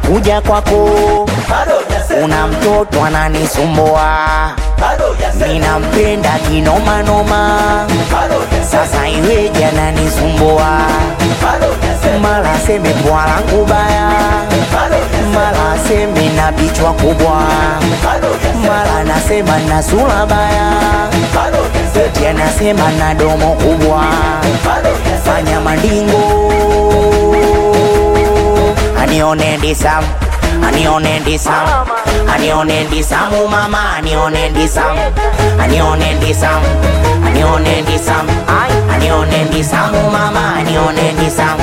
nakuja kwako, una mtoto ananisumbua, ninampenda kinoma noma, sasa iweje ananisumbua, mara seme pua langu baya, mara seme na bichwa kubwa, mara nasema na sura baya, eti anasema na domo kubwa, fanya mandingo anione ndisam, anione ndisam, anione ndisamu mama, anione ndisam, anione ndisam, anione ndisam, anione ndisamu mama, anione ndisam.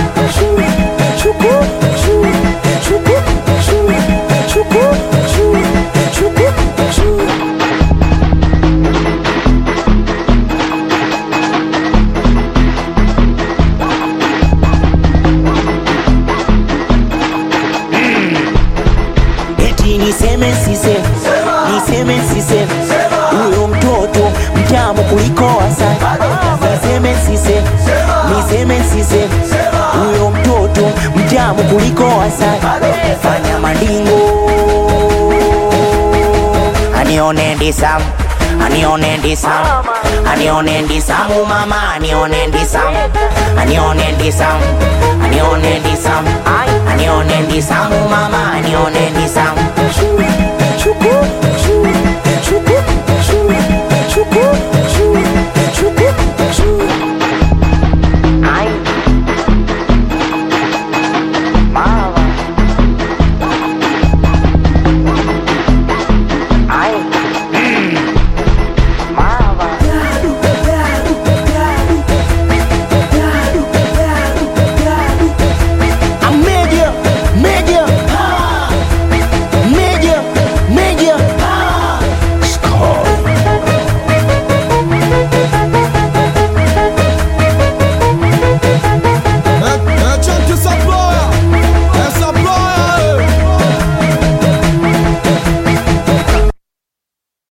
Niseme siseme, niseme siseme, huyo mtoto mtamu kuliko asali. Niseme siseme, niseme siseme, huyo mtoto mtamu kuliko asali. Fanya mandingo anione ndisam, anione ndisam, anione ndisamu mama, anione ndisam, anione ndisam, anione ndisam, anione ndisamu mama, anione